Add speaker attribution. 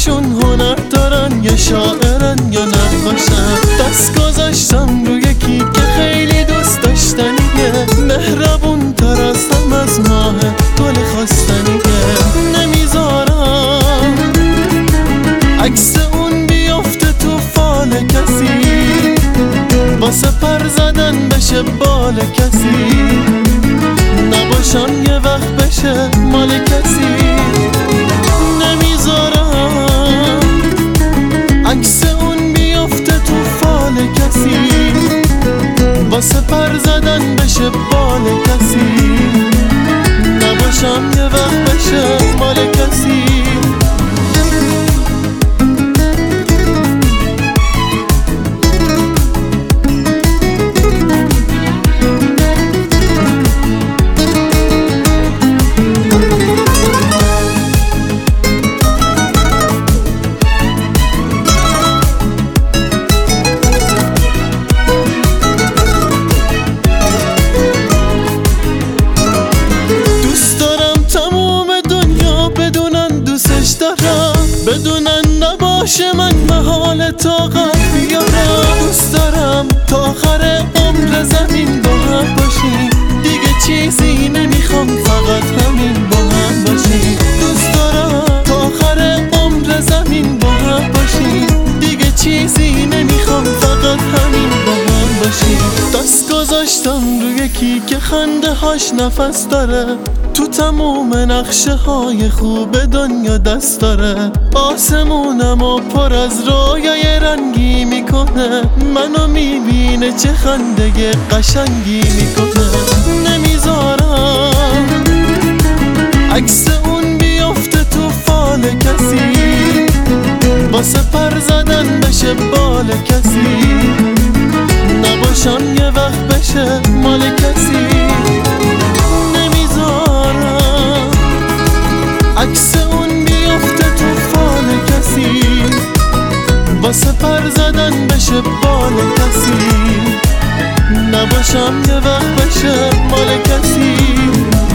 Speaker 1: همشون هنر دارن، یا شاعرن یا نقاشن. دست گذاشتم رو یکی که خیلی دوست داشتنیه، مهربون تر از ماه گل خواستنیه. نمیذارم عکس اون بیافته تو فال کسی، واسه پر زدن بشه بال کسی، نباشم یه وقت بشه مال کسی. نمیذارم عکس اون بیافته تو فال کسی، واسه پر زدن بشه بال کسی، نباشم یه وقت بشه مال کسی. بدونن نباشه من محال طاقت بیارم. دوست دارم تا آخر عمر زمین با هم باشیم، دیگه چیزی نمیخوام فقط همین با هم باشیم. دوست دارم تا آخر عمر زمین با هم باشیم، دیگه چیزی نمیخوام فقط همین با هم باشیم. دست گذاشتم رو یکی که خنده هاش نفس داره، تو تموم نقشه های خوب دنیا دست داره. آسمونمو پر از رویای رنگی میکنه، منو میبینه چه خنده قشنگی میکنه. نمیذارم عکس اون بیافته تو فال کسی، واسه پر زدن بشه بال کسی، نباشم یه وقت بشه مال کسی. عکس اون بیافته تو فال کسی، واسه پر زدن بشه بال کسی، نباشم یه وقت بشه مال کسی.